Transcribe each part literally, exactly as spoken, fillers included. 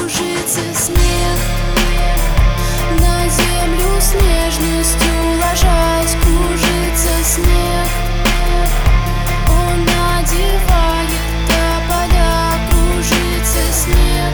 кружится снег, на землю с нежностью ложась, кружится снег. Он надевает тополя, кружится снег,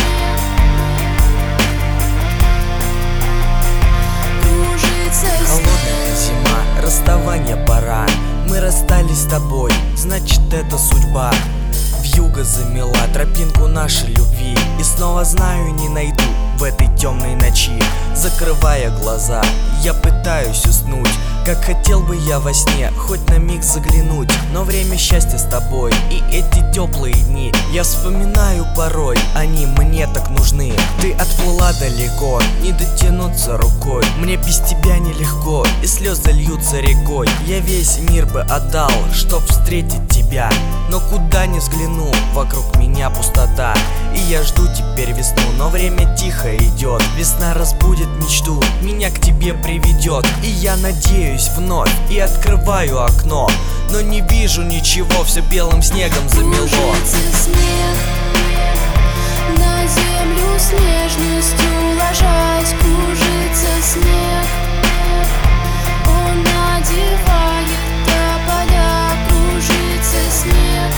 кружится снег. Холодная зима, расставание пора. Мы расстались с тобой, значит это судьба. Вьюга замела тропинку нашей любви, и снова знаю, не найду в этой темной ночи. Закрывая глаза, я пытаюсь уснуть, как хотел бы я во сне хоть на миг заглянуть. Но время счастья с тобой и эти теплые дни я вспоминаю порой, они мне так нужны. Ты отплыла далеко, не дотянуться рукой, мне без тебя нелегко, и слезы льются рекой. Я весь мир бы отдал, чтоб встретить тебя, но куда ни взгляну, вокруг меня пустота. И я жду теперь весну, но время тихо идет. Весна разбудит мечту, меня к тебе приведет. И я надеюсь вновь, и открываю окно, но не вижу ничего, все белым снегом замело. Кружится снег, на землю с нежностью ложась, кружится снег. Он надевает тополя, кружится снег,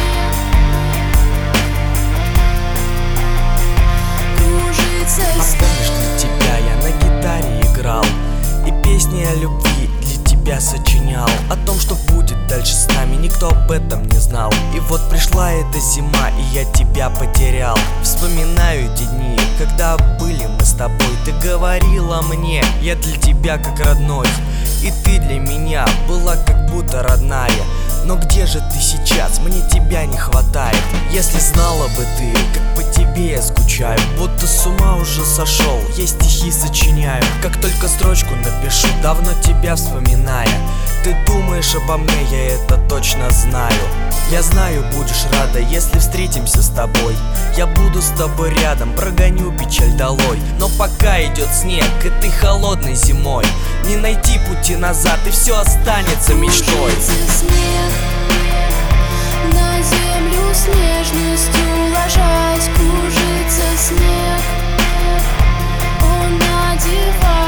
кружится А снег. помнишь, для тебя я на гитаре играл и песни о любви для тебя сочинял. О том, что будет дальше с нами, никто об этом не знал. И вот пришла эта зима, и я тебя потерял. Вспоминаю те дни, когда были мы с тобой. Ты говорила мне, я для тебя как родной, и ты для меня была как будто родная. Но где же ты сейчас? Мне тебя не хватает. Если знала бы ты, как по тебе я скучаю, будто с ума уже сошел, я стихи сочиняю. Как только строчку напишу, давно тебя вспоминая. Ты думаешь обо мне, я это точно знаю. Я знаю, будешь рада, если встретимся с тобой. Я буду с тобой рядом, прогоню печаль долой. Но пока идет снег этой холодной зимой, не найти пути назад, и все останется мечтой. Кружится снег, на землю с нежностью ложась, кружится снег. Он надевает